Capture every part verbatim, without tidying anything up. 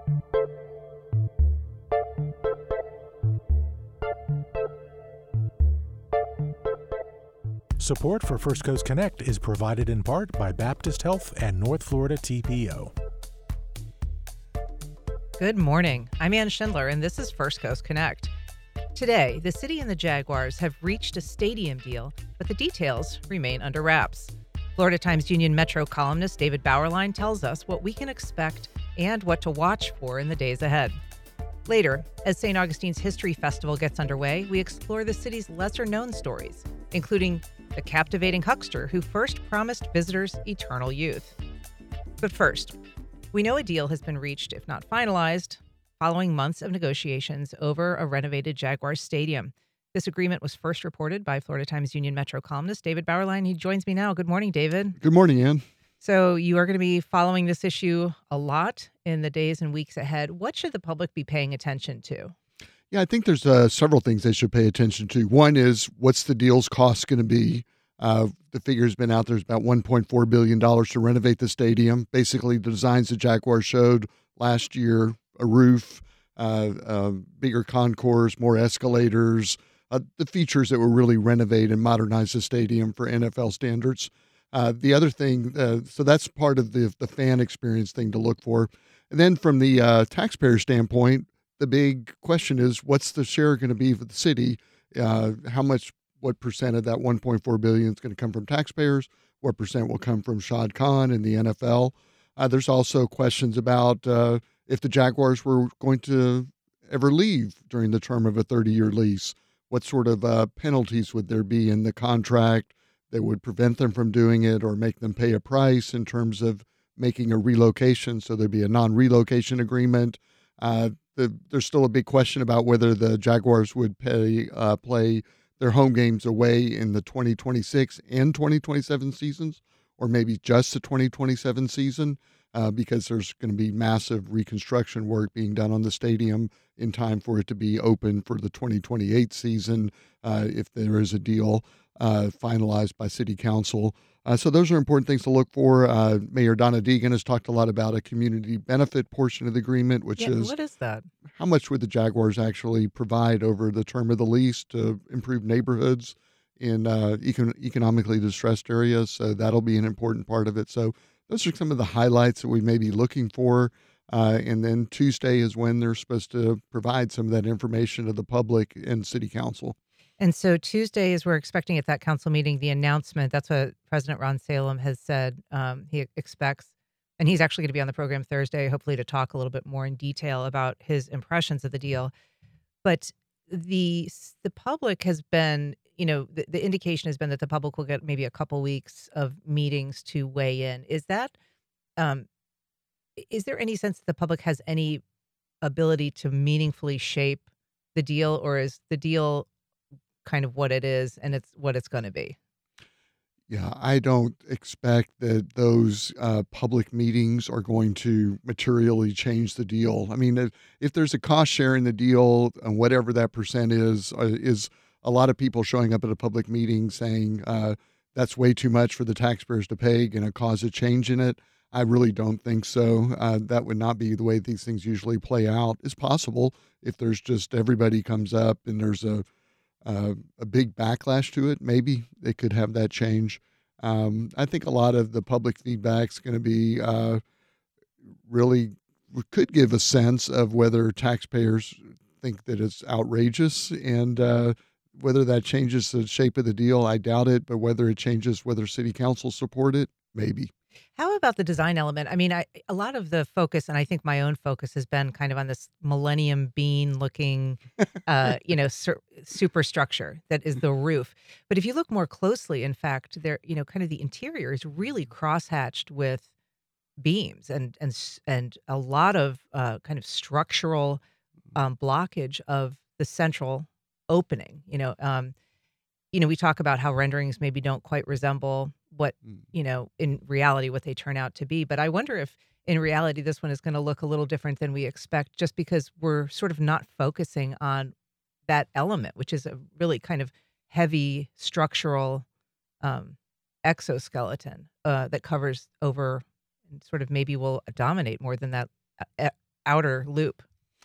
Support for First Coast Connect is provided in part by Baptist Health and North Florida T P O. Good morning. I'm Ann Schindler, and this is First Coast Connect. Today, the city and the Jaguars have reached a stadium deal, but the details remain under wraps. Florida Times Union Metro columnist David Bauerlein tells us what we can expect and what to watch for in the days ahead. Later, as Saint Augustine's History Festival gets underway, we explore the city's lesser-known stories, including the captivating huckster who first promised visitors eternal youth. But first, we know a deal has been reached, if not finalized, following months of negotiations over a renovated Jaguars stadium. This agreement was first reported by Florida Times Union Metro columnist David Bauerlein. He joins me now. Good morning, David. Good morning, Ann. So you are going to be following this issue a lot in the days and weeks ahead. What should the public be paying attention to? Yeah, I think there's uh, several things they should pay attention to. One is, what's the deal's cost going to be? Uh, the figure's been out there. It's about one point four billion dollars to renovate the stadium. Basically, the designs the Jaguars showed last year, a roof, uh, uh, bigger concourse, more escalators, uh, the features that will really renovate and modernize the stadium for N F L standards. Uh, the other thing, uh, so that's part of the, the fan experience thing to look for. And then from the uh, taxpayer standpoint, the big question is, what's the share going to be for the city? Uh, how much, what percent of that one point four billion dollars is going to come from taxpayers? What percent will come from Shad Khan and the N F L? Uh, there's also questions about uh, if the Jaguars were going to ever leave during the term of a thirty-year lease. What sort of uh, penalties would there be in the contract that would prevent them from doing it or make them pay a price in terms of making a relocation? So there'd be a non-relocation agreement. Uh, the, there's still a big question about whether the Jaguars would pay, uh, play their home games away in the twenty twenty-six and twenty twenty-seven seasons, or maybe just the twenty twenty-seven season, uh, because there's going to be massive reconstruction work being done on the stadium in time for it to be open for the twenty twenty-eight season, uh, if there is a deal uh, finalized by City Council. Uh, so those are important things to look for. Uh, Mayor Donna Deegan has talked a lot about a community benefit portion of the agreement, which Yeah, is what is that? how much would the Jaguars actually provide over the term of the lease to improve neighborhoods in uh, econ- economically distressed areas. So that'll be an important part of it. So those are some of the highlights that we may be looking for. Uh, and then Tuesday is when they're supposed to provide some of that information to the public and City Council. And so Tuesday is we're expecting at that council meeting the announcement. That's what President Ron Salem has said um, he expects. And he's actually going to be on the program Thursday, hopefully to talk a little bit more in detail about his impressions of the deal. But the the public has been, you know, the, the indication has been that the public will get maybe a couple weeks of meetings to weigh in. Is that, um, is there any sense that the public has any ability to meaningfully shape the deal, or is the deal kind of what it is and it's what it's going to be? Yeah, I don't expect that those uh, public meetings are going to materially change the deal. I mean, if, if there's a cost share in the deal, and whatever that percent is, uh, is a lot of people showing up at a public meeting saying uh, that's way too much for the taxpayers to pay, going to cause a change in it. I really don't think so. Uh, that would not be the way these things usually play out. It's possible if there's just everybody comes up and there's a Uh, a big backlash to it, maybe they could have that change. Um, I think a lot of the public feedback is going to be uh, really could give a sense of whether taxpayers think that it's outrageous, and uh, whether that changes the shape of the deal, I doubt it. But whether it changes whether City Council support it, maybe. How about the design element? I mean, I, a lot of the focus, and I think my own focus has been kind of on this Millennium Bean looking, uh, you know, sur- superstructure that is the roof. But if you look more closely, in fact, there, you know, kind of the interior is really crosshatched with beams and and s- and a lot of uh, kind of structural um, blockage of the central opening. You know, um, you know, we talk about how renderings maybe don't quite resemble what, Mm. you know, in reality, what they turn out to be. But I wonder if in reality, this one is going to look a little different than we expect, just because we're sort of not focusing on that element, which is a really kind of heavy structural um, exoskeleton uh, that covers over and sort of maybe will dominate more than that uh, outer loop.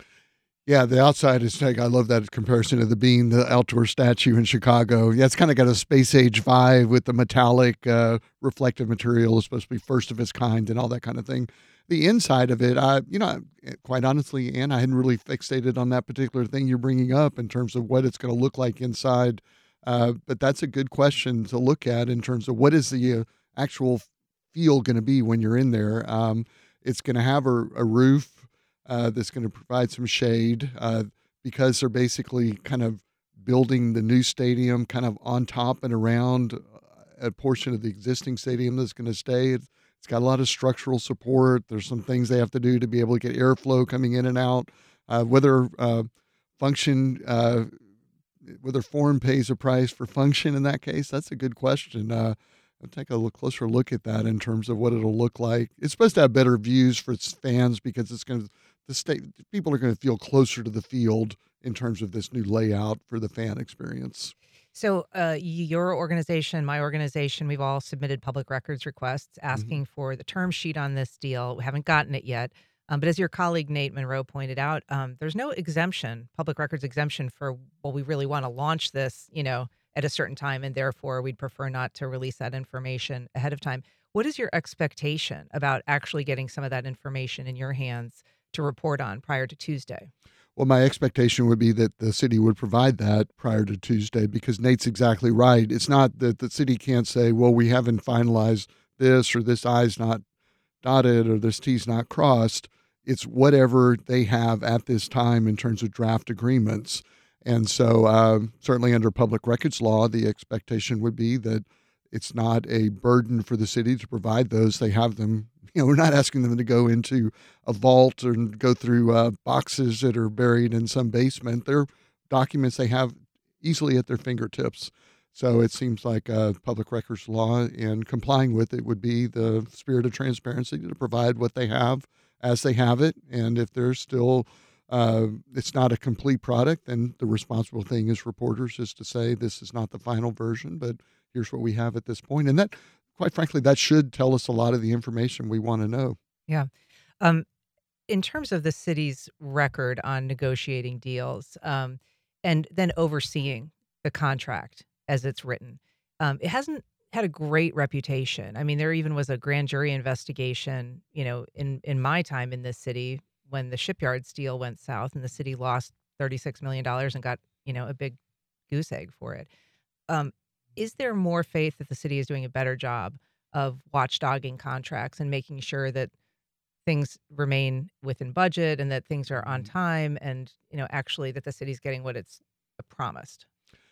Yeah, the outside is like, I love that comparison of the being the outdoor statue in Chicago. Yeah, it's kind of got a space age vibe with the metallic uh, reflective material. It's supposed to be first of its kind and all that kind of thing. The inside of it, I, you know, quite honestly, Ann, I hadn't really fixated on that particular thing you're bringing up in terms of what it's going to look like inside. Uh, but that's a good question to look at in terms of what is the uh, actual feel going to be when you're in there. Um, it's going to have a, a roof. Uh, that's going to provide some shade uh, because they're basically kind of building the new stadium kind of on top and around a portion of the existing stadium that's going to stay. It's, it's got a lot of structural support. There's some things they have to do to be able to get airflow coming in and out. Uh, whether uh, function, uh, whether form pays a price for function in that case, that's a good question. Uh, I'll take a look, closer look at that in terms of what it'll look like. It's supposed to have better views for its fans because it's going to the state people are going to feel closer to the field in terms of this new layout for the fan experience. So uh, your organization, my organization, we've all submitted public records requests asking mm-hmm. for the term sheet on this deal. We haven't gotten it yet. Um, but as your colleague Nate Monroe pointed out, um, there's no exemption, public records exemption for, well, we really want to launch this, you know, at a certain time, and therefore we'd prefer not to release that information ahead of time. What is your expectation about actually getting some of that information in your hands to report on prior to Tuesday? Well, my expectation would be that the city would provide that prior to Tuesday because Nate's exactly right. It's not that the city can't say, well, we haven't finalized this or this I's not dotted or this T's not crossed. It's whatever they have at this time in terms of draft agreements. And so uh, certainly under public records law, the expectation would be that it's not a burden for the city to provide those. They have them. You know, we're not asking them to go into a vault and go through uh, boxes that are buried in some basement. They're documents they have easily at their fingertips. So it seems like uh, public records law and complying with it would be the spirit of transparency to provide what they have as they have it. And if there's still, uh, it's not a complete product, then the responsible thing as reporters is to say this is not the final version, but here's what we have at this point. And that, quite frankly, that should tell us a lot of the information we want to know. Yeah. Um, in terms of the city's record on negotiating deals um, and then overseeing the contract as it's written, um, it hasn't had a great reputation. I mean, there even was a grand jury investigation, you know, in, in my time in this city when the Shipyards deal went south and the city lost thirty-six million dollars and got, you know, a big goose egg for it. Um, Is there more faith that the city is doing a better job of watchdogging contracts and making sure that things remain within budget and that things are on time and, you know, actually that the city's getting what it's promised?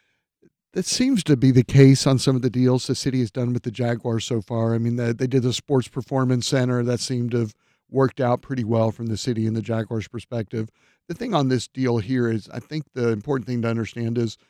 That seems to be the case on some of the deals the city has done with the Jaguars so far. I mean, the, they did the Sports Performance Center. That seemed to have worked out pretty well from the city and the Jaguars' perspective. The thing on this deal here is I think the important thing to understand is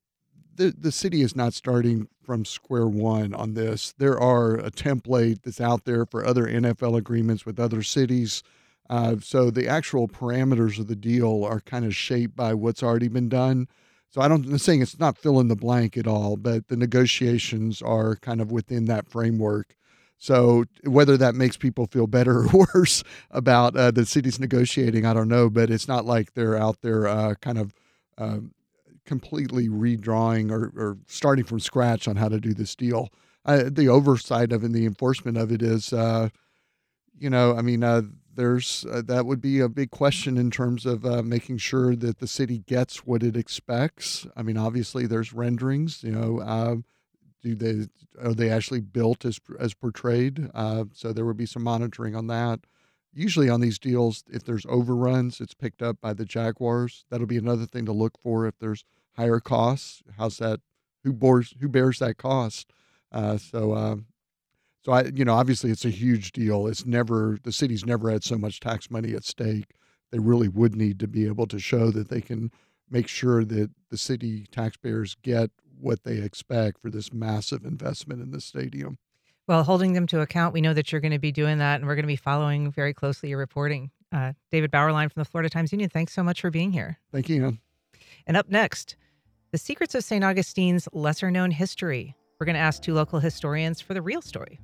The the city is not starting from square one on this. There are a template that's out there for other N F L agreements with other cities. Uh, so the actual parameters of the deal are kind of shaped by what's already been done. So I don't, I'm saying it's not fill in the blank at all, but the negotiations are kind of within that framework. So whether that makes people feel better or worse about uh, the city's negotiating, I don't know, but it's not like they're out there uh, kind of um, completely redrawing or, or starting from scratch on how to do this deal. Uh, the oversight of it and the enforcement of it is, uh, you know, I mean, uh, there's uh, that would be a big question in terms of uh, making sure that the city gets what it expects. I mean, obviously there's renderings, you know, uh, do they, are they actually built as, as portrayed? Uh, so there would be some monitoring on that. Usually on these deals, if there's overruns, it's picked up by the Jaguars. That'll be another thing to look for. If there's higher costs, how's that? Who bears who bears that cost? Uh, so, uh, so I, you know, obviously it's a huge deal. It's never the city's never had so much tax money at stake. They really would need to be able to show that they can make sure that the city taxpayers get what they expect for this massive investment in the stadium. Well, holding them to account, we know that you're going to be doing that, and we're going to be following very closely your reporting. Uh, David Bauerlein from the Florida Times-Union, thanks so much for being here. Thank you, Ann. And up next, the secrets of Saint Augustine's lesser-known history. We're going to ask two local historians for the real story.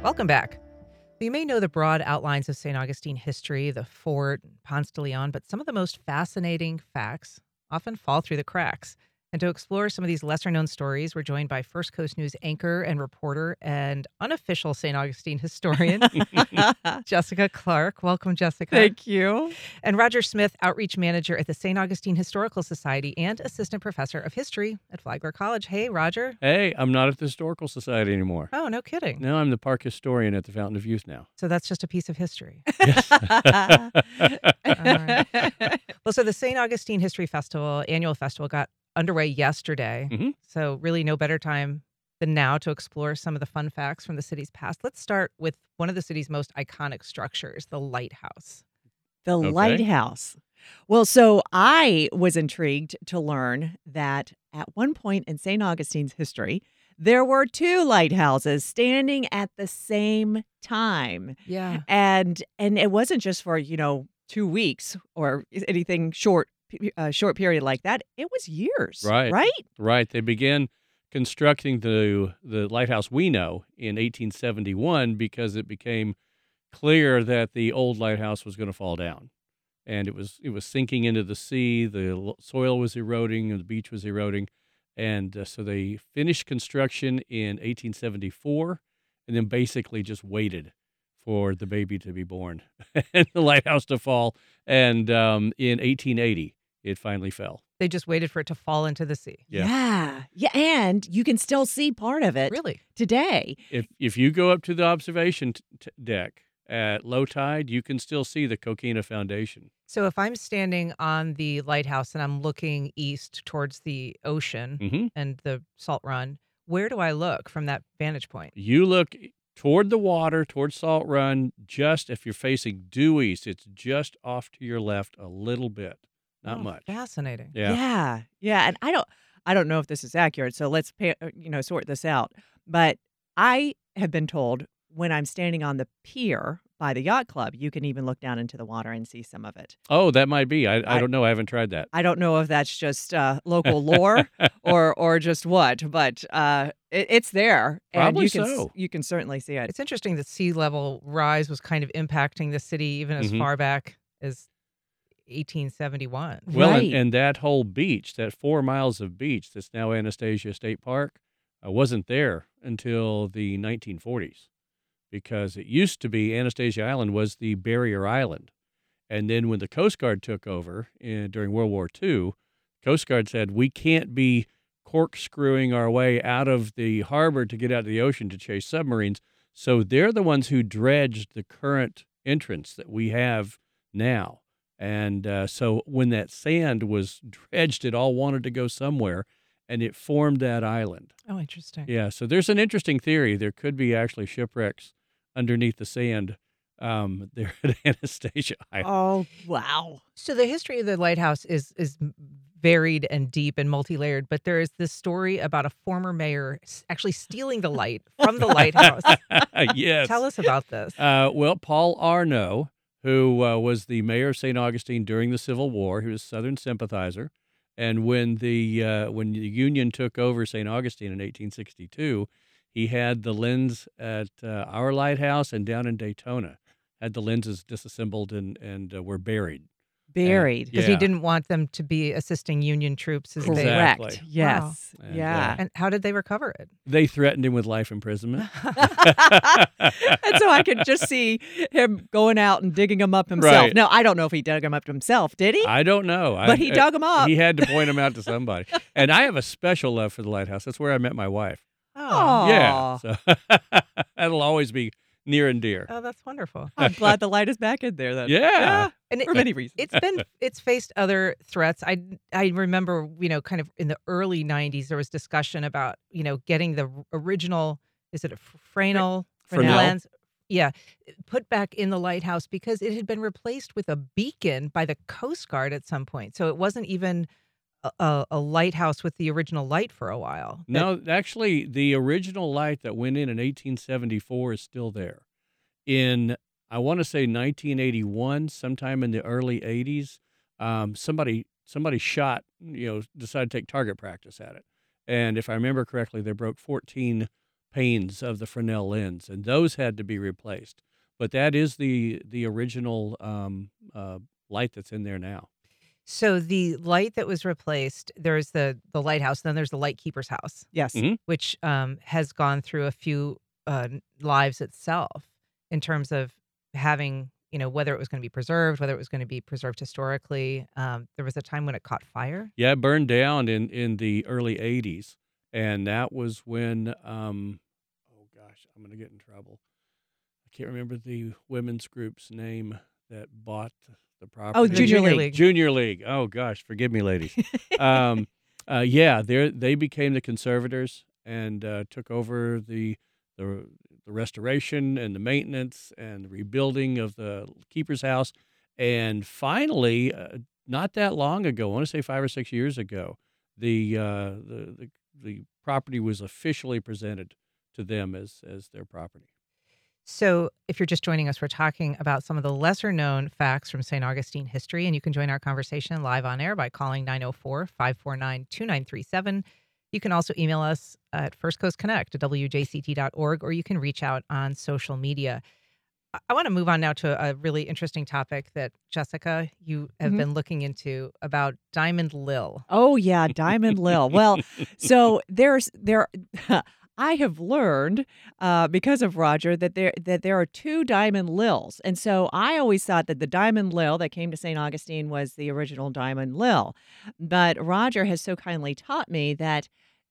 Welcome back. You may know the broad outlines of Saint Augustine history, the fort, Ponce de Leon, but some of the most fascinating facts often fall through the cracks. And to explore some of these lesser-known stories, we're joined by First Coast News anchor and reporter and unofficial Saint Augustine historian, Jessica Clark. Welcome, Jessica. Thank you. And Roger Smith, outreach manager at the Saint Augustine Historical Society and assistant professor of history at Flagler College. Hey, Roger. Hey, I'm not at the Historical Society anymore. Oh, no kidding. No, I'm the park historian at the Fountain of Youth now. So that's just a piece of history. Yes. All right. Well, so the Saint Augustine History Festival, annual festival, got underway yesterday. Mm-hmm. So really no better time than now to explore some of the fun facts from the city's past. Let's start with one of the city's most iconic structures, the lighthouse. The Okay. lighthouse. Well, so I was intrigued to learn that at one point in Saint Augustine's history, there were two lighthouses standing at the same time. Yeah. And and it wasn't just for, you know, two weeks or anything short a short period like that. It was years. Right. Right? Right. They began constructing the the lighthouse we know in eighteen seventy-one because it became clear that the old lighthouse was going to fall down, and it was it was sinking into the sea. The l- soil was eroding, and the beach was eroding, and uh, so they finished construction in eighteen seventy-four, and then basically just waited for the baby to be born and the lighthouse to fall. And um, in eighteen eighty, it finally fell. They just waited for it to fall into the sea. Yeah. Yeah. Yeah. And you can still see part of it Really? today. If if you go up to the observation t- t- deck at low tide, you can still see the Coquina Foundation. So if I'm standing on the lighthouse and I'm looking east towards the ocean hmm and the Salt Run, where do I look from that vantage point? You look toward the water, toward Salt Run. Just if you're facing due east, it's just off to your left a little bit, not Oh, much. Fascinating. Yeah. Yeah. Yeah. And I don't I don't know if this is accurate, so let's pay, uh, you know sort this out. But I have been told when I'm standing on the pier by the yacht club, you can even look down into the water and see some of it. Oh, that might be. I, I I- don't know. I haven't tried that. I don't know if that's just uh, local lore or or just what, but uh, it, it's there, and Probably you can s- so. you can certainly see it. It's interesting that sea level rise was kind of impacting the city even as Mhm. far back as eighteen seventy-one. Well, Right. and, and that whole beach, that four miles of beach that's now Anastasia State Park, uh, wasn't there until the nineteen forties, because it used to be Anastasia Island was the barrier island. And then when the Coast Guard took over in, during World War Two, Coast Guard said, we can't be corkscrewing our way out of the harbor to get out of the ocean to chase submarines. So they're the ones who dredged the current entrance that we have now. And uh, so when that sand was dredged, it all wanted to go somewhere, and it formed that island. Oh, interesting. Yeah, so there's an interesting theory. There could be actually shipwrecks underneath the sand um, there at Anastasia Island. Oh wow! So the history of the lighthouse is is varied and deep and multi-layered, but there is this story about a former mayor s- actually stealing the light from the lighthouse. Yes. Tell us about this. Uh, well, Paul Arnaud, who uh, was the mayor of Saint Augustine during the Civil War, he was a Southern sympathizer, and when the uh, when the Union took over Saint Augustine in eighteen sixty-two, he had the lens at uh, our lighthouse and down in Daytona, had the lenses disassembled and and uh, were buried. Buried. Because Yeah. he didn't want them to be assisting Union troops as they. Exactly. Correct. Yes. And, Yeah. And how did they recover it? They threatened him with life imprisonment. And so I could just see him going out and digging them up himself. Right. No, I don't know if he dug them up himself. Did he? I don't know. But I, he I- dug 'em up. He had to point them out to somebody. And I have a special love for the lighthouse. That's where I met my wife. Oh, Yeah. Aw. So that'll always be near and dear. oh, that's wonderful. I'm glad the light is back in there then. Yeah. And it, For many reasons. it's been it's faced other threats. I I remember, you know, kind of in the early nineties there was discussion about, you know, getting the original, is it a Fresnel Fresnel. lens? Yeah, put back in the lighthouse because it had been replaced with a beacon by the Coast Guard at some point. So it wasn't even a, a, a lighthouse with the original light for a while. No, actually, the original light that went in in eighteen seventy-four is still there. In, I want to say nineteen eighty-one, sometime in the early eighties, um, somebody somebody shot, you know, decided to take target practice at it. And if I remember correctly, they broke fourteen panes of the Fresnel lens, and those had to be replaced. But that is the the original um, uh, light that's in there now. So the light that was replaced, there's the the lighthouse, then there's the lightkeeper's house, Yes. Mhm. which um, has gone through a few uh, lives itself in terms of having, you know, whether it was going to be preserved, whether it was going to be preserved historically. Um, there was a time when it caught fire. Yeah, it burned down in, in the early eighties. And that was when, um, oh gosh, I'm going to get in trouble. I can't remember the women's group's name that bought the property. Oh, The Junior Junior League. League. Junior League. Oh gosh, forgive me, ladies. um, uh, yeah, they they became the conservators and uh, took over the, the the restoration and the maintenance and the rebuilding of the keeper's house. And finally, uh, not that long ago, I want to say five or six years ago, the uh, the, the the property was officially presented to them as as their property. So, if you're just joining us, we're talking about some of the lesser known facts from Saint Augustine history, and you can join our conversation live on air by calling nine oh four, five four nine, two nine three seven. You can also email us at first coast connect at w j c t dot org, or you can reach out on social media. I- I want to move on now to a really interesting topic that, Jessica, you have Mhm. been looking into about Diamond Lil. Oh yeah, Diamond Lil. Well, so there's there I have learned uh, because of Roger that there that there are two Diamond Lils, and so I always thought that the Diamond Lil that came to Saint Augustine was the original Diamond Lil, but Roger has so kindly taught me that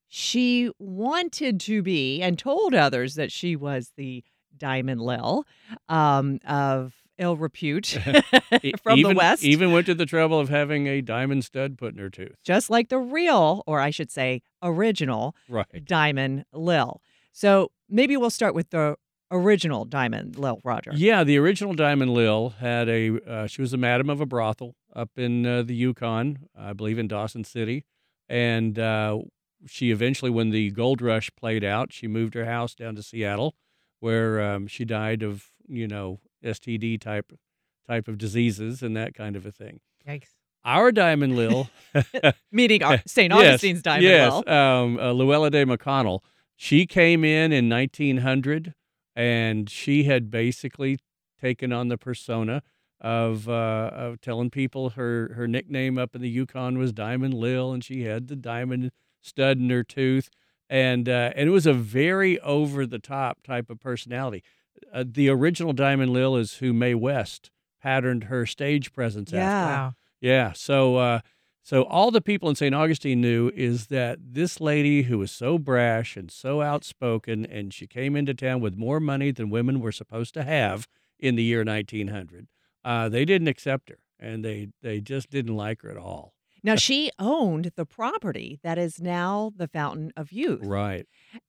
she wanted to be and told others that she was the Diamond Lil um, of ill repute E- from even, the West. Even went to the trouble of having a diamond stud put in her tooth. Just like the real, or I should say, original Right. Diamond Lil. So maybe we'll start with the original Diamond Lil, Roger. Yeah, the original Diamond Lil had a, uh, she was a madam of a brothel up in uh, the Yukon, I believe in Dawson City. And uh, she eventually, when the gold rush played out, she moved her house down to Seattle, where um, she died of, you know, S T D type type of diseases and that kind of a thing. Yikes. Our Diamond Lil, Meaning our Saint yes, Augustine's Diamond yes, Lil. um, uh, Luella de McConnell. She came in in nineteen hundred, and she had basically taken on the persona of uh, of telling people her her nickname up in the Yukon was Diamond Lil, and she had the diamond stud in her tooth, and uh, and it was a very over the top type of personality. Uh, the original Diamond Lil is who Mae West patterned her stage presence after. Yeah. Wow. Yeah. So, uh, so all the people in Saint Augustine knew is that this lady who was so brash and so outspoken, and she came into town with more money than women were supposed to have in the year nineteen hundred. Uh, they didn't accept her, and they they just didn't like her at all. Now, she owned the property that is now the Fountain of Youth. Right.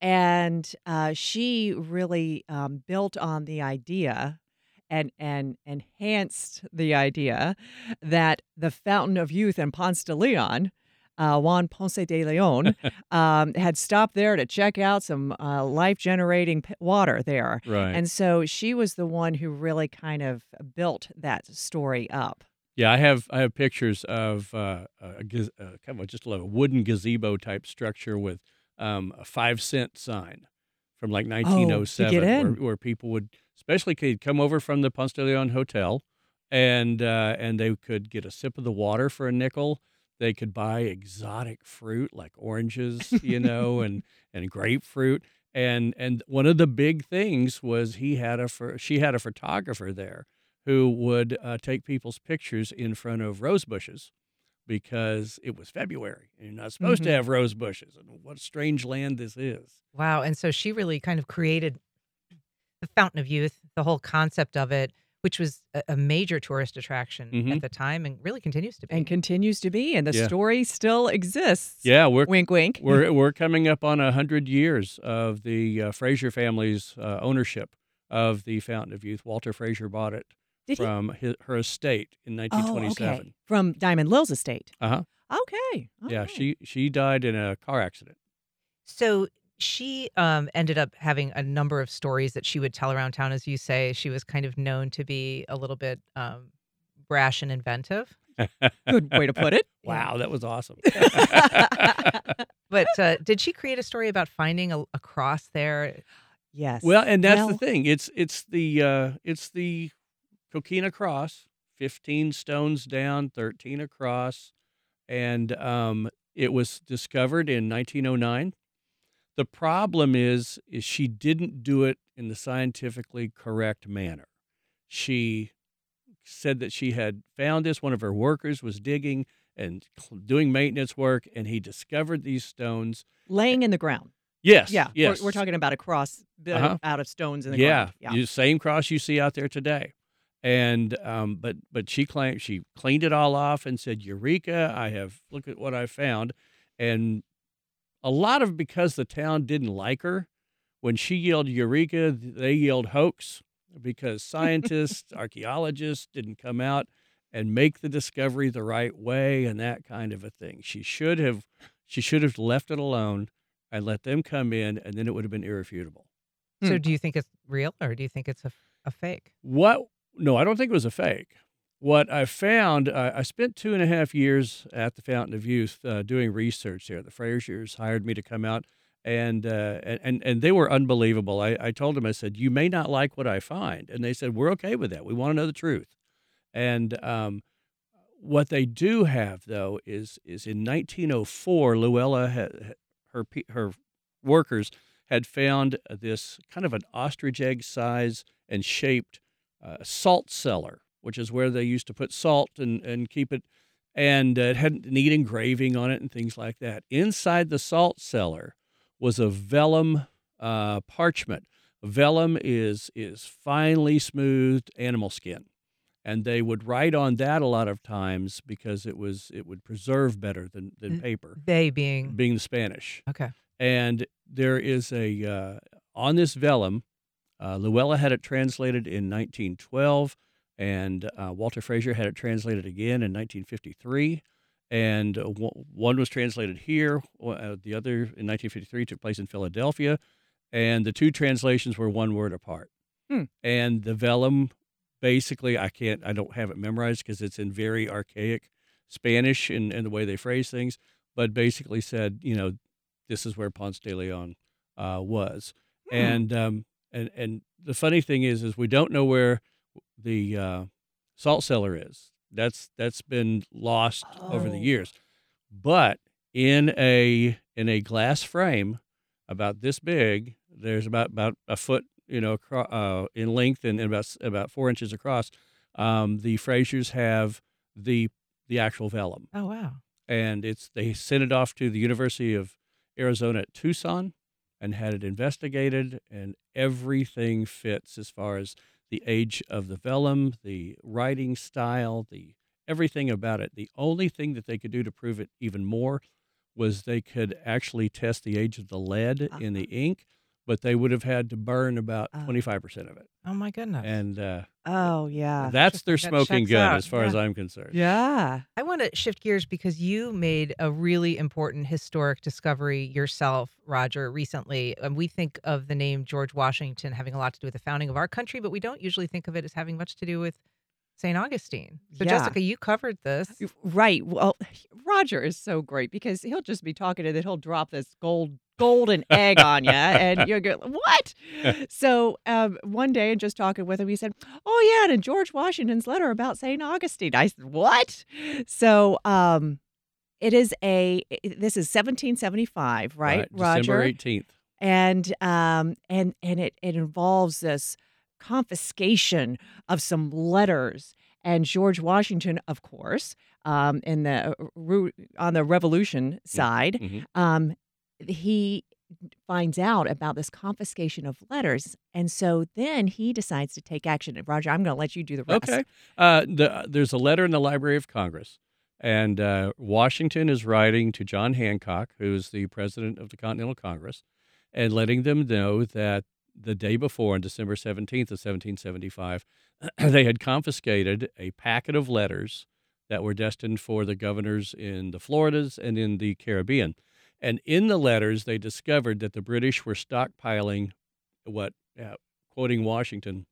And uh, she really um, built on the idea and and enhanced the idea that the Fountain of Youth in Ponce de Leon, uh, Juan Ponce de Leon, um, had stopped there to check out some uh, life-generating p- water there. Right. And so she was the one who really kind of built that story up. Yeah, I have I have pictures of uh, a, gaz- uh, kind of just a little wooden gazebo type structure with um, a five cent sign from like nineteen oh seven, get in. where, where people would, especially could come over from the Ponce de Leon Hotel, and uh, and they could get a sip of the water for a nickel. They could buy exotic fruit like oranges, you know, and and grapefruit. And and one of the big things was he had a pho- she had a photographer there who would uh, take people's pictures in front of rose bushes because it was February and you're not supposed Mhm. to have rose bushes. And what a strange land this is. Wow. And so she really kind of created the Fountain of Youth, the whole concept of it, which was a, a major tourist attraction Mhm. at the time and really continues to be. And continues to be, and the Yeah. story still exists. Yeah, we're Wink, wink. we're we're coming up on a hundred years of the uh, Fraser family's uh, ownership of the Fountain of Youth. Walter Fraser bought it Did he? from his, her estate in nineteen Oh, twenty-seven. okay. From Diamond Lil's estate. Uh huh. Okay. all Yeah, right. she she died in a car accident. So she um, ended up having a number of stories that she would tell around town. As you say, she was kind of known to be a little bit um, brash and inventive. Good way to put it. Wow, that was awesome. But uh, did she create a story about finding a, a cross there? Yes. Well, and that's Well, the thing. It's it's the uh, it's the Coquina Cross, fifteen stones down, thirteen across, and um, it was discovered in nineteen oh nine. The problem is, is she didn't do it in the scientifically correct manner. She said that she had found this. One of her workers was digging and doing maintenance work, and he discovered these stones. laying in the ground. Yes, Yeah. yes. We're, we're talking about a cross built Uh-huh. out of stones in the yeah, ground. Yeah. you- same cross you see out there today. And um, but but she claimed she cleaned it all off and said, "Eureka! I have look at what I found." And a lot of because the town didn't like her when she yelled "Eureka," they yelled "hoax" because scientists, archaeologists didn't come out and make the discovery the right way and that kind of a thing. She should have she should have left it alone and let them come in, and then it would have been irrefutable. So Hmm. do you think it's real or do you think it's a, a fake? What? No, I don't think it was a fake. What I found, uh, I spent two and a half years at the Fountain of Youth uh, doing research there. The Fraziers hired me to come out, and uh, and and and they were unbelievable. I, I told them, I said, "You may not like what I find," and they said, "We're okay with that. We want to know the truth." And um, what they do have though is is in nineteen oh four, Luella had, her pe- her workers had found this kind of an ostrich egg size and shaped uh, salt cellar, which is where they used to put salt and, and keep it, and uh, it had neat engraving on it and things like that. Inside the salt cellar was a vellum uh, parchment. Vellum is is finely smoothed animal skin, and they would write on that a lot of times because it was it would preserve better than than Mm. paper, They being being the Spanish. okay. And there is a uh, on this vellum. Uh, Luella had it translated in nineteen twelve, and uh, Walter Frazier had it translated again in nineteen fifty-three. And uh, w- one was translated here, uh, the other in nineteen fifty-three took place in Philadelphia, and the two translations were one word apart. Hmm. And the vellum, basically, I can't, I don't have it memorized because it's in very archaic Spanish and, and the way they phrase things, but basically said, you know, this is where Ponce de Leon uh, was. Hmm. And um, and and the funny thing is, is we don't know where the uh, salt cellar is. That's that's been lost over the Oh. years. But in a in a glass frame about this big, there's about about a foot, you know, acro- uh, in length and, and about s- about four inches across. Um, the Fraziers have the the actual vellum, Oh wow. and it's they sent it off to the University of Arizona at Tucson and had it investigated, and everything fits as far as the age of the vellum, the writing style, the everything about it. The only thing that they could do to prove it even more was they could actually test the age of the lead in the ink, but they would have had to burn about Oh. twenty-five percent of it. Oh my goodness. And uh, Oh, yeah. that's their That smoking checks gun out, as far as yeah. I'm concerned. Yeah. I want to shift gears because you made a really important historic discovery yourself, Roger, recently. And we think of the name George Washington having a lot to do with the founding of our country, but we don't usually think of it as having much to do with Saint Augustine. So, Yeah. Jessica, you covered this. Right. Well, Roger is so great because he'll just be talking and then he'll drop this gold golden egg on you and you're going, what? So um, one day, and just talking with him, he said, oh, yeah, and in George Washington's letter about Saint Augustine. I said, what? So um, it is a, this is seventeen seventy-five, right, Roger? December eighteenth. and um and and it it involves this confiscation of some letters, and George Washington, of course, um in the uh, ru- on the revolution side, Mhm. um he finds out about this confiscation of letters, and so then he decides to take action. And Roger, I'm going to let you do the rest. Okay. Uh, the, there's a letter in the Library of Congress, and uh, Washington is writing to John Hancock, who is the president of the Continental Congress, and letting them know that the day before, on December seventeenth of seventeen seventy-five, they had confiscated a packet of letters that were destined for the governors in the Floridas and in the Caribbean. And in the letters, they discovered that the British were stockpiling what, uh, quoting Washington,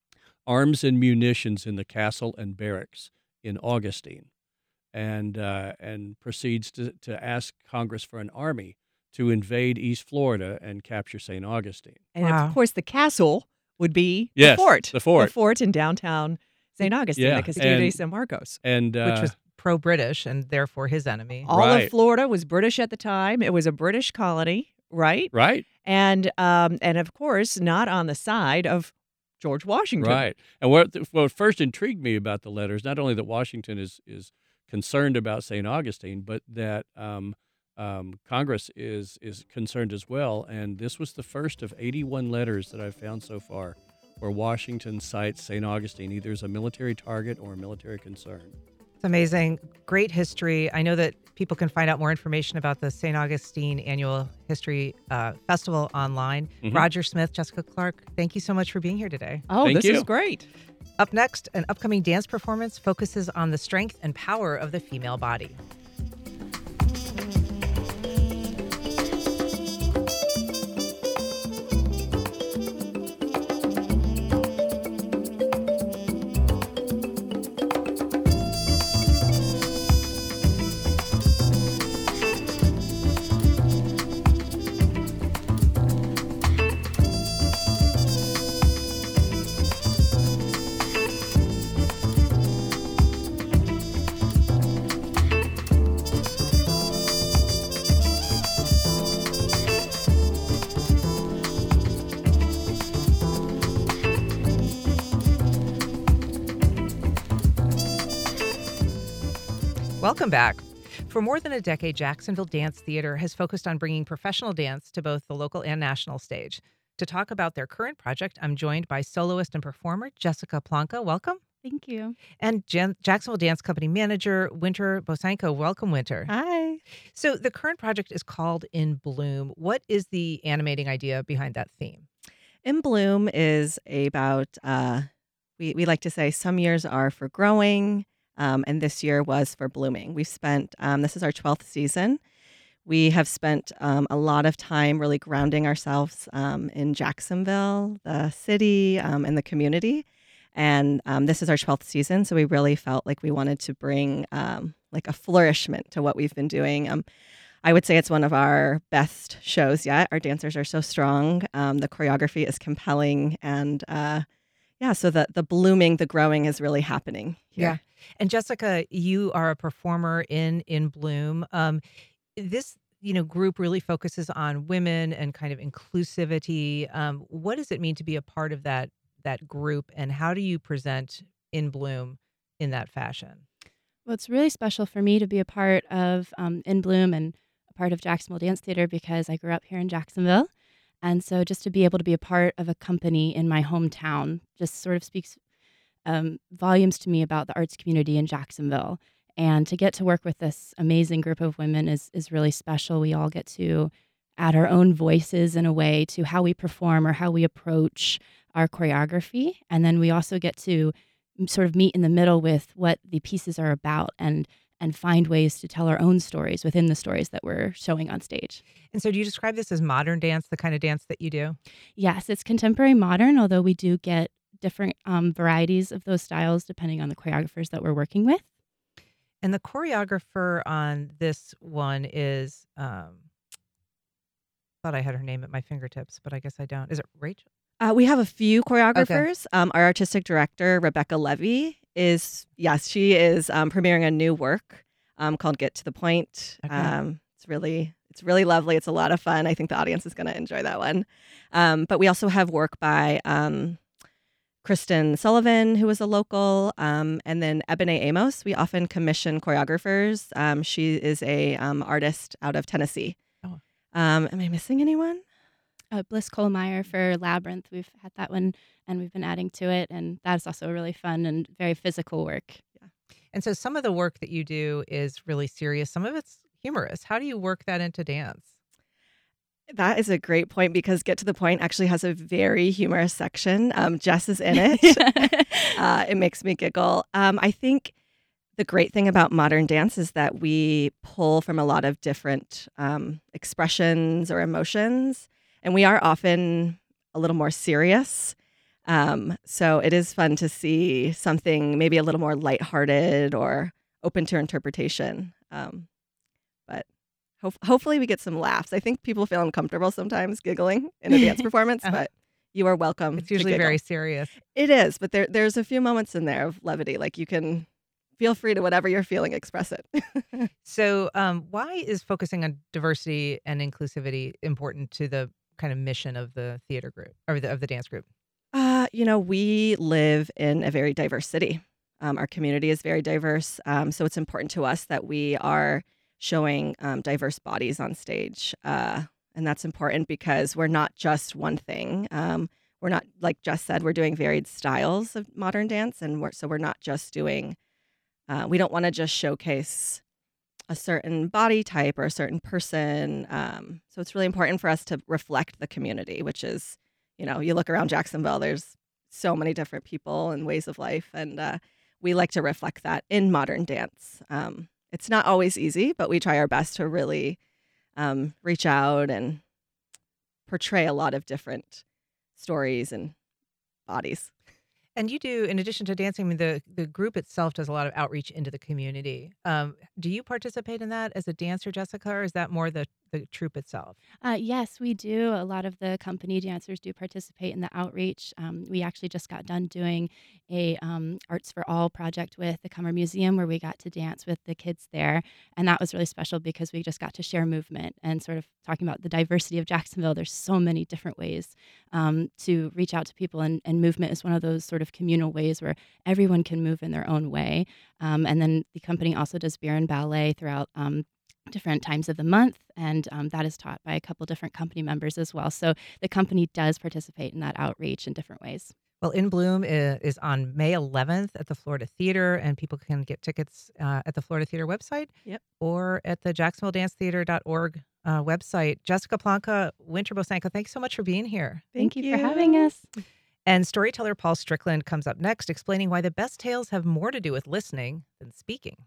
arms and munitions in the castle and barracks in Augustine, and uh, and proceeds to, to ask Congress for an army to invade East Florida and capture Saint Augustine. And Wow. of course, the castle would be Yes, the fort. the fort. The fort in downtown Saint Augustine, Yeah, the Castillo de and- San Marcos. And uh, which was pro-British and therefore his enemy. All Right. of Florida was British at the time. It was a British colony, right? right, And um, and of course, not on the side of George Washington. right. And what what first intrigued me about the letters, not only that Washington is is concerned about Saint Augustine, but that um, um, Congress is is concerned as well. And this was the first of eighty-one letters that I've found so far where Washington cites Saint Augustine either as a military target or a military concern. It's amazing. Great history. I know that people can find out more information about the Saint Augustine Annual History uh, Festival online. Mhm. Roger Smith, Jessica Clark, thank you so much for being here today. Oh, Thank this you. is great. Up next, an upcoming dance performance focuses on the strength and power of the female body. Welcome back. For more than a decade, Jacksonville Dance Theater has focused on bringing professional dance to both the local and national stage. To talk about their current project, I'm joined by soloist and performer Jessica Plonka. Welcome. Thank you. And Jan- Jacksonville Dance Company manager Winter Bosanko. Welcome, Winter. Hi. So the current project is called In Bloom. What is the animating idea behind that theme? In Bloom is about, uh, we, we like to say some years are for growing, um, and this year was for blooming. We've spent, um, this is our twelfth season. We have spent um, a lot of time really grounding ourselves um, in Jacksonville, the city, um, and the community. And um, this is our twelfth season, so we really felt like we wanted to bring um, like a flourishment to what we've been doing. Um, I would say it's one of our best shows yet. Our dancers are so strong. Um, the choreography is compelling. And uh, yeah, so the, the blooming, the growing is really happening here. Yeah. And Jessica, you are a performer in In Bloom. Um, this you know group really focuses on women and kind of inclusivity. Um, what does it mean to be a part of that that group, and how do you present In Bloom in that fashion? Well, it's really special for me to be a part of um, In Bloom and a part of Jacksonville Dance Theater because I grew up here in Jacksonville. And so just to be able to be a part of a company in my hometown just sort of speaks um, volumes to me about the arts community in Jacksonville. And to get to work with this amazing group of women is is really special. We all get to add our own voices in a way to how we perform or how we approach our choreography. And then we also get to sort of meet in the middle with what the pieces are about and and find ways to tell our own stories within the stories that we're showing on stage. And so do you describe this as modern dance, the kind of dance that you do? Yes, it's contemporary modern, although we do get different um, varieties of those styles depending on the choreographers that we're working with. And the choreographer on this one is, um, thought I had her name at my fingertips, but I guess I don't. Is it Rachel? Uh, we have a few choreographers. Um, our artistic director, Rebecca Levy, is, yes, she is um, premiering a new work um, called Get to the Point. Okay. Um, it's really, it's really lovely. It's a lot of fun. I think the audience is going to enjoy that one. Um, but we also have work by um, Kristen Sullivan, who is a local, um, and then Ebony Amos. We often commission choreographers. Um, she is a um, artist out of Tennessee. Oh. Um, am I missing anyone? Uh, Bliss Kohlmeyer for Labyrinth. We've had that one and we've been adding to it. And that's also really fun and very physical work. And so some of the work that you do is really serious. Some of it's humorous. How do you work that into dance? That is a great point because Get to the Point actually has a very humorous section. Um, Jess is in it. uh, it makes me giggle. Um, I think the great thing about modern dance is that we pull from a lot of different um, expressions or emotions, and we are often a little more serious. Um, so it is fun to see something maybe a little more lighthearted or open to interpretation. Um, but Hope hopefully we get some laughs. I think people feel uncomfortable sometimes giggling in a dance performance, Uh-huh. but you are welcome It's to usually giggle. very serious. It is, but there there's a few moments in there of levity. Like you can feel free to whatever you're feeling, express it. So, um, why is focusing on diversity and inclusivity important to the kind of mission of the theater group or the, of the dance group? Uh, you know, we live in a very diverse city. Um, our community is very diverse. Um, so it's important to us that we are showing um, diverse bodies on stage. Uh, and that's important because we're not just one thing. Um, we're not, like Jess said, we're doing varied styles of modern dance. And we're, so we're not just doing, uh, we don't want to just showcase a certain body type or a certain person. Um, so it's really important for us to reflect the community, which is, you know, you look around Jacksonville, there's so many different people and ways of life. And uh, we like to reflect that in modern dance. Um, it's not always easy, but we try our best to really um, reach out and portray a lot of different stories and bodies. And you do, in addition to dancing, I mean, the, the group itself does a lot of outreach into the community. Um, do you participate in that as a dancer, Jessica, or is that more the, the troupe itself? Uh, yes, we do. A lot of the company dancers do participate in the outreach. Um, we actually just got done doing a um, Arts for All project with the Cummer Museum where we got to dance with the kids there. And that was really special because we just got to share movement and sort of talking about the diversity of Jacksonville. There's so many different ways um, to reach out to people, and, and movement is one of those sort of communal ways where everyone can move in their own way. Um, and then the company also does beer and ballet throughout um, different times of the month, and um, that is taught by a couple different company members as well. So the company does participate in that outreach in different ways. Well, In Bloom is, is on May eleventh at the Florida Theater, and people can get tickets uh, at the Florida Theater website Yep. or at the jacksonville dance theater dot org uh, website. Jessica Planca, Winter Bosanko, thanks so much for being here. Thank, you for having us. And storyteller Paul Strickland comes up next, explaining why the best tales have more to do with listening than speaking.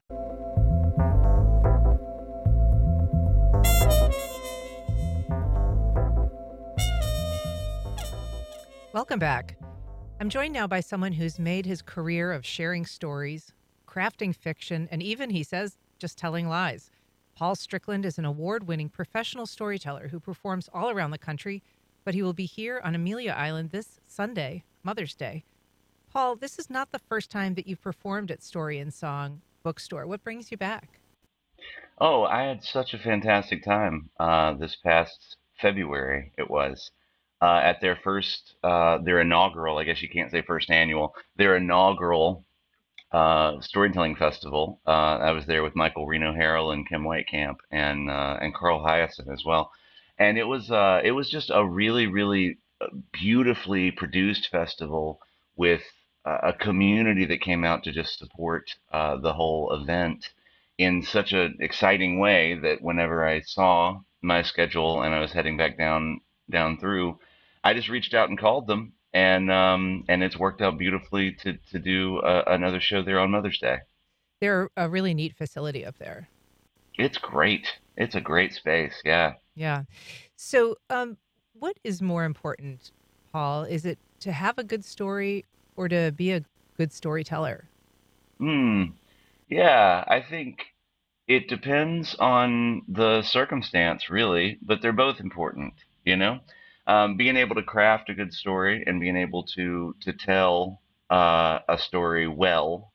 Welcome back. I'm joined now by someone who's made his career of sharing stories, crafting fiction, and even, he says, just telling lies. Paul Strickland is an award-winning professional storyteller who performs all around the country, but he will be here on Amelia Island this Sunday, Mother's Day. Paul, this is not the first time that you've performed at Story and Song Bookstore. What brings you back? Oh, I had such a fantastic time uh, this past February, it was, uh, at their first, uh, their inaugural, I guess you can't say first annual, their inaugural uh, storytelling festival. Uh, I was there with Michael Reno Harrell and Kim Whitecamp and uh, and Carl Hyacin as well. And it was uh, it was just a really, really uh, beautifully produced festival with uh, a community that came out to just support uh, the whole event in such an exciting way that whenever I saw my schedule and I was heading back down down through, I just reached out and called them, and um, and it's worked out beautifully to to do uh, another show there on Mother's Day. They're a really neat facility up there. It's great. It's a great space. Yeah. Yeah. So, um, what is more important, Paul? Is it to have a good story or to be a good storyteller? Hmm. Yeah, I think it depends on the circumstance, really, but they're both important, you know? Um, being able to craft a good story and being able to to tell uh, a story well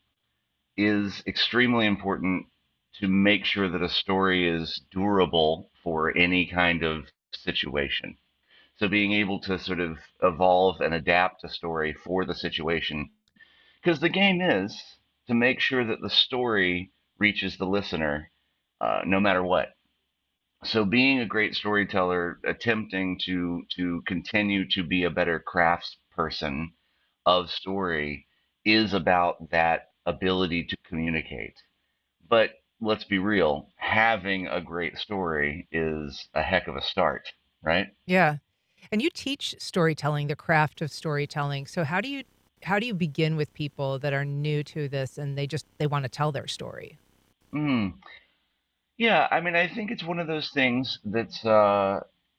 is extremely important to make sure that a story is durable for any kind of situation. So being able to sort of evolve and adapt a story for the situation, because the game is to make sure that the story reaches the listener uh, no matter what. So being a great storyteller, attempting to to continue to be a better craftsperson of story is about that ability to communicate. But let's be real, having a great story is a heck of a start, right? Yeah. And you teach storytelling, the craft of storytelling. So how do you how do you begin with people that are new to this and they just they want to tell their story? Mm. Yeah, I mean, I think it's one of those things that's uh,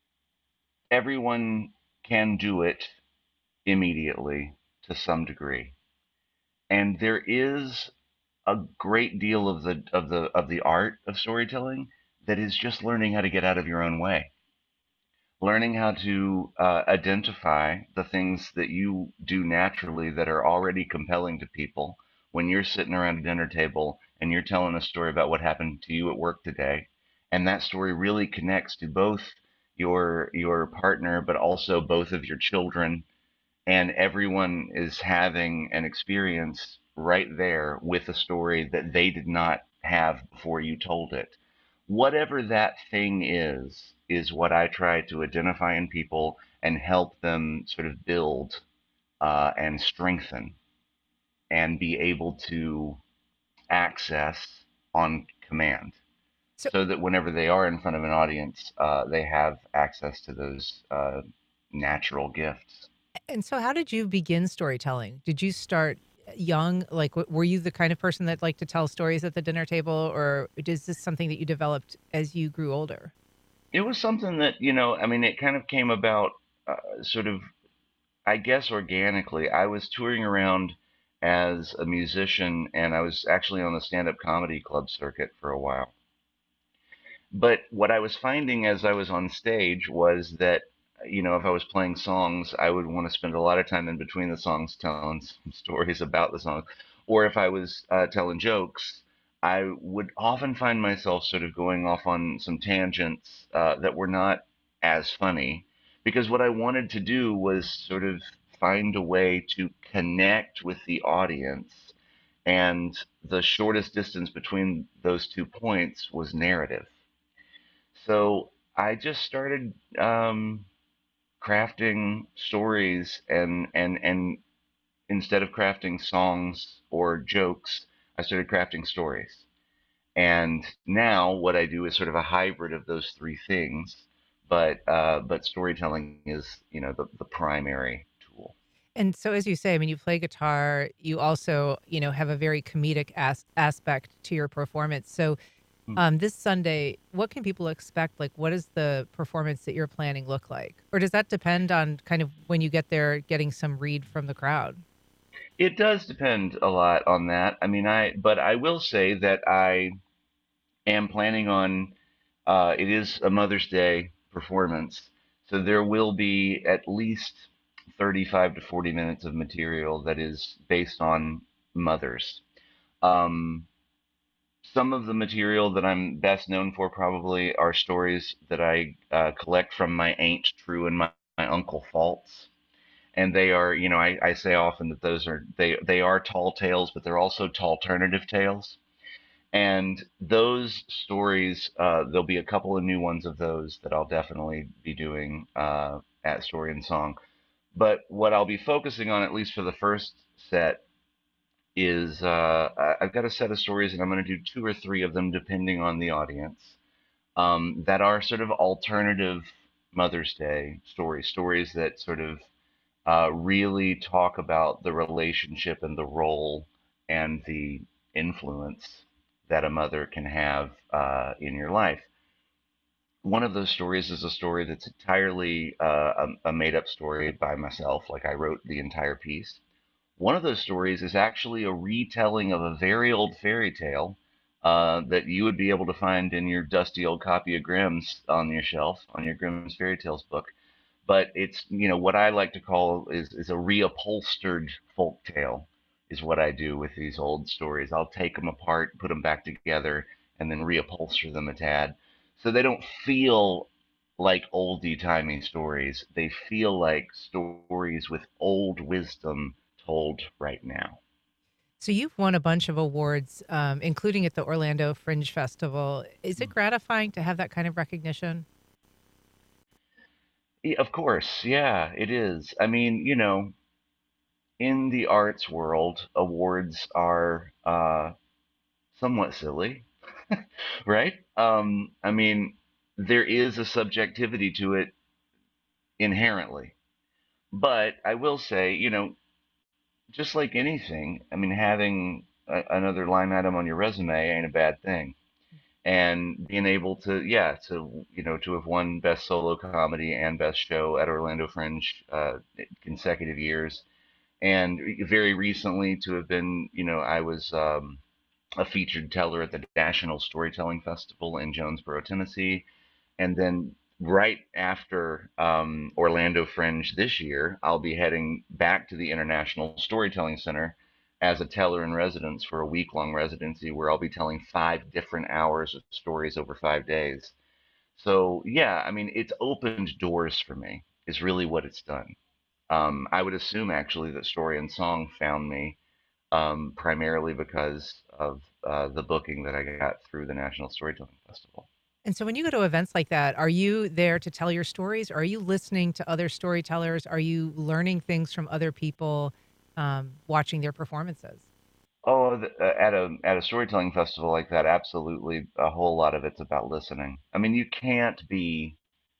everyone can do it immediately to some degree. And there is a great deal of the of the of the art of storytelling that is just learning how to get out of your own way, learning how to uh, identify the things that you do naturally that are already compelling to people when you're sitting around a dinner table and you're telling a story about what happened to you at work today, and that story really connects to both your your partner but also both of your children, and everyone is having an experience right there with a story that they did not have before you told it. Whatever that thing is, is what I try to identify in people and help them sort of build uh, and strengthen and be able to access on command, So, so that whenever they are in front of an audience, uh, they have access to those uh, natural gifts. and so how did you begin storytelling? Did you start young? Like, w- were you the kind of person that liked to tell stories at the dinner table, or is this something that you developed as you grew older? It was something that, you know, I mean, it kind of came about uh, sort of, I guess, organically. I was touring around as a musician, and I was actually on the stand-up comedy club circuit for a while. But what I was finding as I was on stage was that, you know, if I was playing songs, I would want to spend a lot of time in between the songs telling some stories about the song. Or if I was uh, telling jokes, I would often find myself sort of going off on some tangents uh, that were not as funny, because what I wanted to do was sort of find a way to connect with the audience. And the shortest distance between those two points was narrative. So I just started um, crafting stories, and and and instead of crafting songs or jokes, I started crafting stories. And now what I do is sort of a hybrid of those three things, but uh, but storytelling is, you know, the, the primary tool. And so, as you say, I mean, you play guitar. You also, you know, have a very comedic as- aspect to your performance. So, Hmm. um, this Sunday, what can people expect? Like, what does the performance that you're planning look like? Or does that depend on kind of when you get there, getting some read from the crowd? It does depend a lot on that. I mean, I but I will say that I am planning on, uh, it is a Mother's Day performance, so there will be at least thirty-five to forty minutes of material that is based on mothers. Um, some of the material that I'm best known for probably are stories that I uh, collect from my Aunt True and my, my Uncle False. And they are, you know, I, I say often that those are, they, they are tall tales, but they're also tall alternative tales. And those stories, uh, there'll be a couple of new ones of those that I'll definitely be doing uh, at Story and Song. But what I'll be focusing on, at least for the first set, is uh, I- I've got a set of stories, and I'm going to do two or three of them, depending on the audience, um, that are sort of alternative Mother's Day stories, stories that sort of uh, really talk about the relationship and the role and the influence that a mother can have uh, in your life. One of those stories is a story that's entirely uh, a, a made up story by myself, like I wrote the entire piece. One of those stories is actually a retelling of a very old fairy tale uh, that you would be able to find in your dusty old copy of Grimm's on your shelf, on your Grimm's Fairy Tales book. But it's, you know, what I like to call is, is a reupholstered folk tale, is what I do with these old stories. I'll take them apart, put them back together, and then reupholster them a tad. So they don't feel like oldie timey stories. They feel like stories with old wisdom told right now. So, you've won a bunch of awards, um, including at the Orlando Fringe Festival. Is it gratifying to have that kind of recognition? Yeah, of course, yeah, it is. I mean, you know, in the arts world, awards are uh, somewhat silly, right? Um, I mean, there is a subjectivity to it inherently. But I will say, you know, just like anything, I mean, having a, another line item on your resume ain't a bad thing. And being able to, yeah, to, you know, to have won Best Solo Comedy and Best Show at Orlando Fringe uh, consecutive years, and very recently to have been, you know, I was um, a featured teller at the National Storytelling Festival in Jonesboro, Tennessee. And then right after um, Orlando Fringe this year, I'll be heading back to the International Storytelling Center as a teller in residence for a week-long residency where I'll be telling five different hours of stories over five days. So yeah, I mean, it's opened doors for me, is really what it's done. Um, I would assume actually that Story and Song found me um, primarily because of uh, the booking that I got through the National Storytelling Festival. And so when you go to events like that, are you there to tell your stories? Are you listening to other storytellers? Are you learning things from other people, um, watching their performances? Oh, th- uh, at a at a storytelling festival like that, absolutely. A whole lot of it's about listening. I mean, you can't be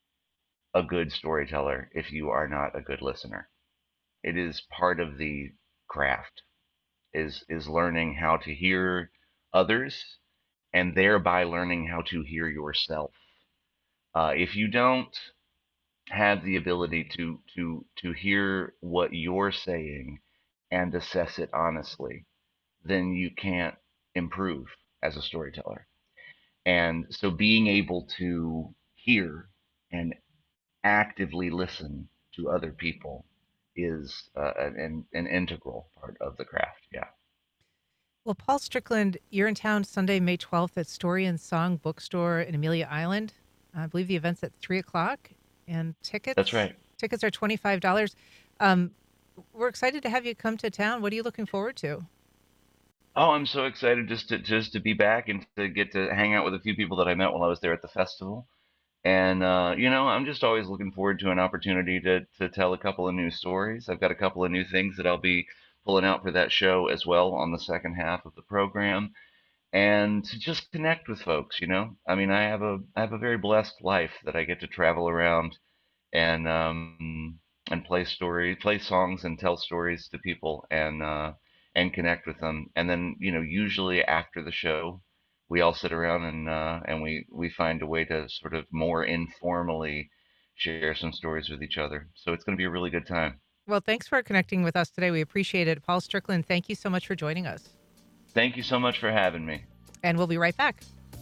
a good storyteller if you are not a good listener. It is part of the craft, is is learning how to hear others and thereby learning how to hear yourself. Uh, if you don't have the ability to to to hear what you're saying and assess it honestly, then you can't improve as a storyteller. And so being able to hear and actively listen to other people is uh, an, an integral part of the craft. Yeah. Well, Paul Strickland, you're in town Sunday, May twelfth at Story and Song Bookstore in Amelia Island. I believe the event's at three o'clock, and tickets. That's right. Tickets are twenty-five dollars. Um, we're excited to have you come to town. What are you looking forward to? Oh, I'm so excited just to just to be back and to get to hang out with a few people that I met while I was there at the festival. And uh, you know, I'm just always looking forward to an opportunity to to tell a couple of new stories. I've got a couple of new things that I'll be pulling out for that show as well on the second half of the program, and to just connect with folks. You know, I mean, I have a I have a very blessed life that I get to travel around and um, and play stories, play songs, and tell stories to people, and uh, and connect with them. And then, you know, usually after the show, we all sit around and uh, and we we find a way to sort of more informally share some stories with each other. So it's going to be a really good time. Well, thanks for connecting with us today. We appreciate it. Paul Strickland, thank you so much for joining us. Thank you so much for having me. And we'll be right back.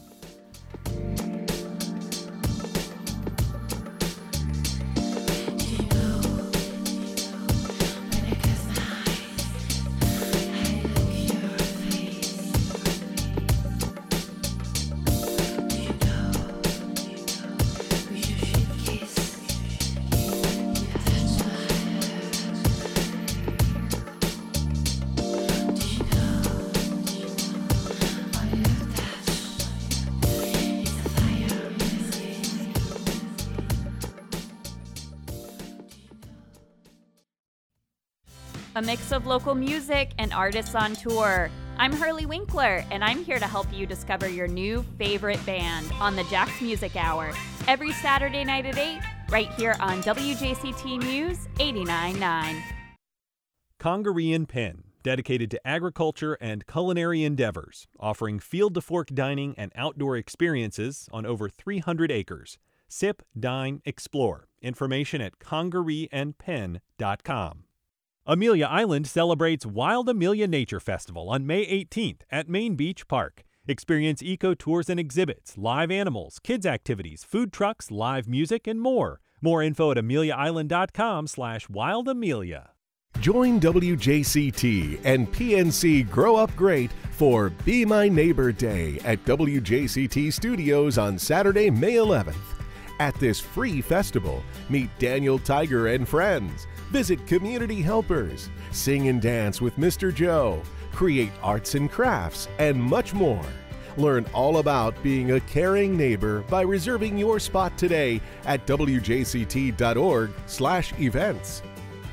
A mix of local music and artists on tour. I'm Hurley Winkler, and I'm here to help you discover your new favorite band on the Jack's Music Hour every Saturday night at eight, right here on W J C T News eighty-nine point nine. Congaree and Penn, dedicated to agriculture and culinary endeavors, offering field-to-fork dining and outdoor experiences on over three hundred acres. Sip, dine, explore. Information at congaree and penn dot com. Amelia Island celebrates Wild Amelia Nature Festival on May eighteenth at Main Beach Park. Experience eco tours and exhibits, live animals, kids activities, food trucks, live music, and more. More info at amelia island dot com slash wild amelia. Join W J C T and P N C Grow Up Great for Be My Neighbor Day at W J C T Studios on Saturday, May eleventh. At this free festival, meet Daniel Tiger and friends. Visit community helpers, sing and dance with Mister Joe, create arts and crafts, and much more. Learn all about being a caring neighbor by reserving your spot today at w j c t dot org slash events.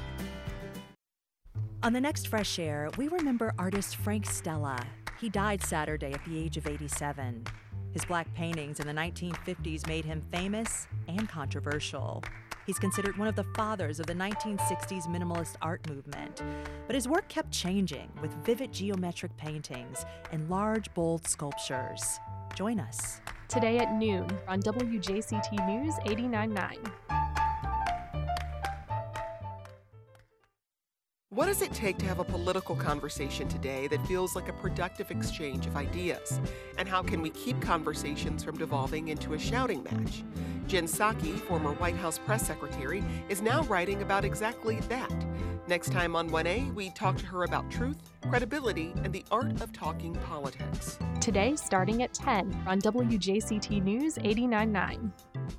On the next Fresh Air, we remember artist Frank Stella. He died Saturday at the age of eighty-seven. His black paintings in the nineteen fifties made him famous and controversial. He's considered one of the fathers of the nineteen sixties minimalist art movement. But his work kept changing with vivid geometric paintings and large, bold sculptures. Join us today at noon on W J C T News eighty-nine point nine. What does it take to have a political conversation today that feels like a productive exchange of ideas? And how can we keep conversations from devolving into a shouting match? Jen Psaki, former White House press secretary, is now writing about exactly that. Next time on one A, we talk to her about truth, credibility, and the art of talking politics. Today, starting at ten on W J C T News eighty-nine point nine.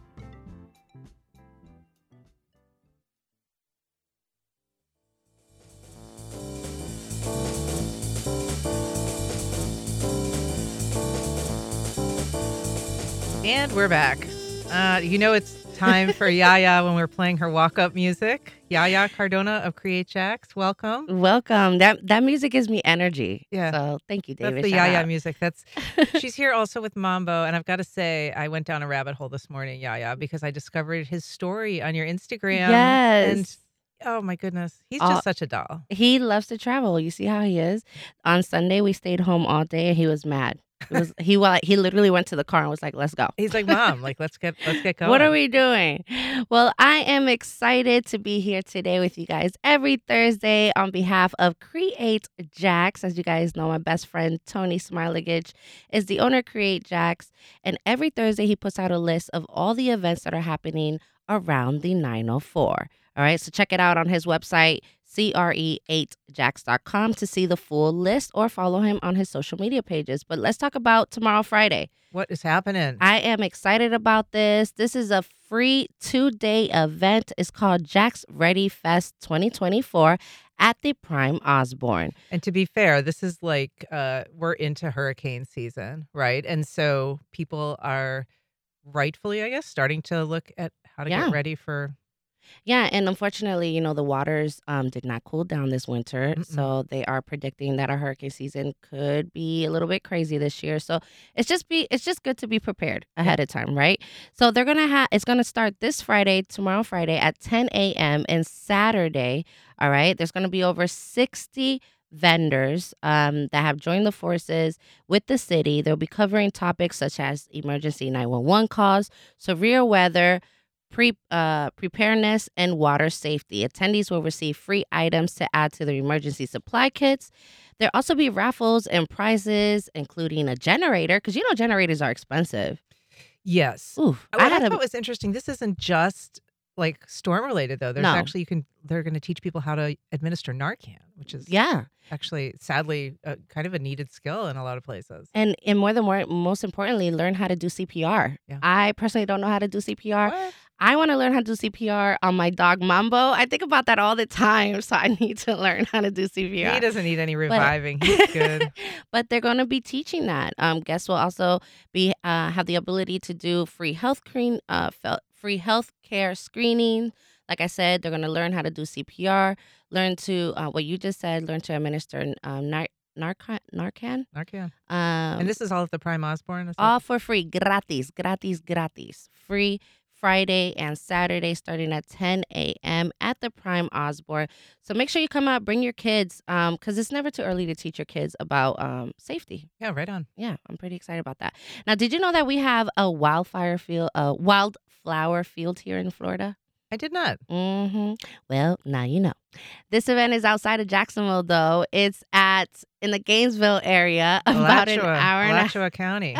And we're back. Uh, you know it's time for Yaya when we're playing her walk-up music. Yaya Cardona of Create Jax, welcome. Welcome. That that music gives me energy. Yeah. So thank you, David. That's the Shout Yaya out. music. That's she's here also with Mambo, and I've got to say, I went down a rabbit hole this morning, Yaya, because I discovered his story on your Instagram. Yes. And oh my goodness, he's Uh, just such a doll. He loves to travel. You see how he is. On Sunday, we stayed home all day, and he was mad. It was he wa- he literally went to the car and was like, "Let's go." He's like, "Mom, like let's get let's get going." What are we doing? Well, I am excited to be here today with you guys every Thursday on behalf of Create Jax. As you guys know, my best friend Tony Smiligich is the owner of Create Jax, and every Thursday he puts out a list of all the events that are happening around the nine oh four. All right, so check it out on his website, C R E eight jax dot com, to see the full list, or follow him on his social media pages. But let's talk about tomorrow, Friday. What is happening? I am excited about this. This is a free two-day event. It's called Jax Ready Fest twenty twenty-four at the Prime Osborne. And to be fair, this is like uh, we're into hurricane season, right? And so people are rightfully, I guess, starting to look at how to Yeah. get ready for. Yeah, and unfortunately, you know, the waters um, did not cool down this winter. Mm-mm. So they are predicting that our hurricane season could be a little bit crazy this year. So it's just be it's just good to be prepared ahead of time, right? So they're gonna have it's gonna start this Friday, tomorrow Friday at ten a.m. and Saturday. All right. There's gonna be over sixty vendors um, that have joined the forces with the city. They'll be covering topics such as emergency nine one one calls, severe weather, Pre uh, preparedness, and water safety. Attendees will receive free items to add to their emergency supply kits. There'll also be raffles and prizes, including a generator, because you know generators are expensive. Yes. Ooh, What I I, had thought a was interesting. This isn't just like storm related though. There's No. actually you can they're going to teach people how to administer Narcan, which is yeah, actually sadly uh, kind of a needed skill in a lot of places. and and more than more, most importantly, learn how to do C P R. Yeah. I personally don't know how to do C P R. What? I want to learn how to do C P R on my dog Mambo. I think about that all the time, so I need to learn how to do C P R. He doesn't need any reviving. He's good. But they're going to be teaching that. Um, guests will also be uh, have the ability to do free health screen, uh, fel- free health care screening. Like I said, they're going to learn how to do C P R, learn to uh, what you just said, learn to administer um, nar- Narcan. Narcan. Narcan. Um, And this is all at the Prime Osborne. Is that- all for free, gratis, gratis, gratis, free. Friday and Saturday starting at ten a.m. at the Prime Osborne. So make sure you come out, bring your kids, um, because it's never too early to teach your kids about um, safety. Yeah, right on. Yeah, I'm pretty excited about that. Now, did you know that we have a wildfire field, a wildflower field here in Florida? I did not. Mm-hmm. Well, now you know. This event is outside of Jacksonville, though. It's at in the Gainesville area, about an Alachua, hour and a Alachua County.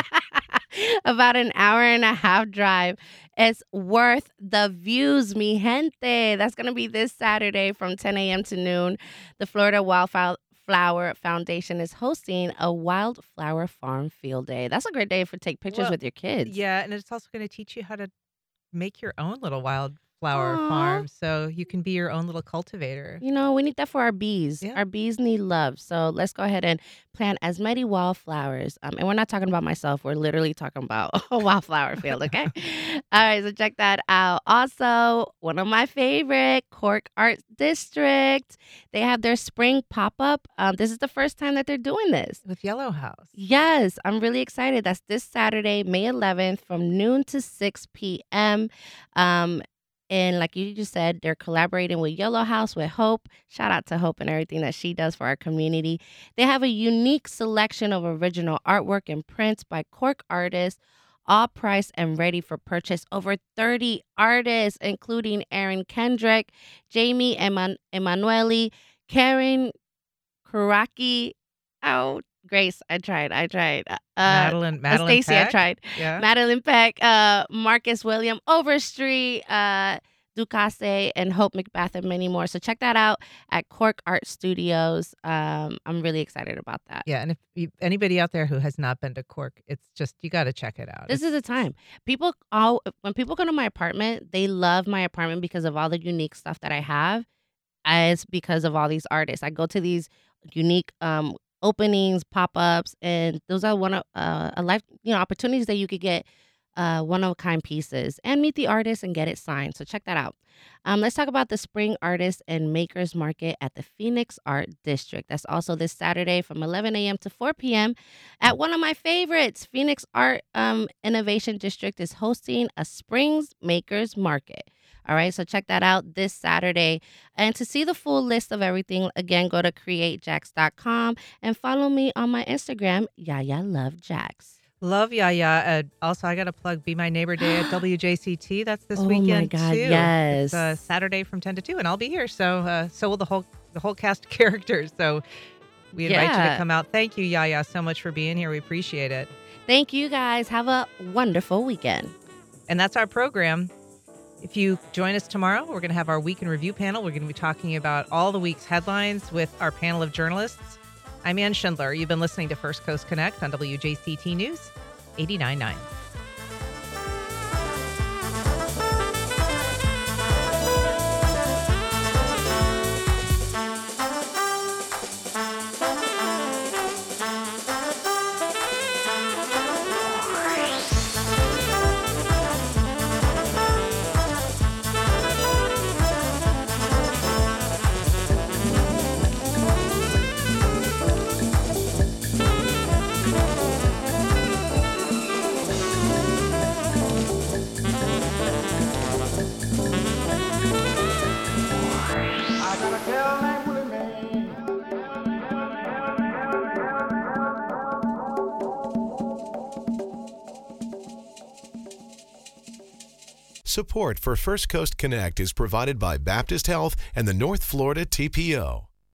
about an hour and a half drive. It's worth the views, mi gente. That's going to be this Saturday from ten a.m. to noon. The Florida Wildflower Flower Foundation is hosting a wildflower farm field day. That's a great day for take pictures Well, with your kids. Yeah, and it's also going to teach you how to make your own little wildflower Aw. farm, so you can be your own little cultivator. You know, we need that for our bees. Yeah. Our bees need love. So let's go ahead and plant as many wildflowers. Um, and we're not talking about myself. We're literally talking about a wildflower field, okay? All right, so check that out. Also, one of my favorite, Cork Art District. They have their spring pop-up. Um, this is the first time that they're doing this. With Yellow House. Yes, I'm really excited. That's this Saturday, May eleventh, from noon to six p.m. Um, and like you just said, they're collaborating with Yellow House, with Hope. Shout out to Hope and everything that she does for our community. They have a unique selection of original artwork and prints by Cork artists, all priced and ready for purchase. Over thirty artists, including Aaron Kendrick, Jamie Eman- Emanuele, Karen Karaki. Oh, Grace, I tried. I tried. Uh, Madeline, Madeline Stacy, I Peck? tried. Yeah. Madeline Peck, uh, Marcus William Overstreet, uh, Ducasse, and Hope McBath, and many more. So check that out at Cork Art Studios. Um, I'm really excited about that. Yeah, and if you, anybody out there who has not been to Cork, it's just, you got to check it out. This is the time. People all when people come to my apartment, they love my apartment because of all the unique stuff that I have. As because of all these artists, I go to these unique um, openings, pop-ups, and those are one of uh, a life, you know, opportunities that you could get uh, one-of-a-kind pieces and meet the artist and get it signed. So check that out. Um, let's talk about the Spring Artists and Makers Market at the Phoenix Art District. That's also this Saturday from eleven a.m. to four p.m. at one of my favorites. Phoenix Art um, Innovation District is hosting a Springs Makers Market. All right, so check that out this Saturday. And to see the full list of everything, again, go to create jax dot com and follow me on my Instagram, Yaya Love Jax. Love Yaya. Uh, also, I got to plug Be My Neighbor Day at W J C T. That's this Oh my weekend God, too. yes. It's uh, Saturday from ten to two, and I'll be here. So, uh, so will the whole the whole cast of characters. So, we invite you Yeah. to come out. Thank you, Yaya, so much for being here. We appreciate it. Thank you, guys. Have a wonderful weekend. And that's our program. If you join us tomorrow, we're going to have our Week in Review panel. We're going to be talking about all the week's headlines with our panel of journalists. I'm Ann Schindler. You've been listening to First Coast Connect on W J C T News eighty-nine point nine. Support for First Coast Connect is provided by Baptist Health and the North Florida T P O.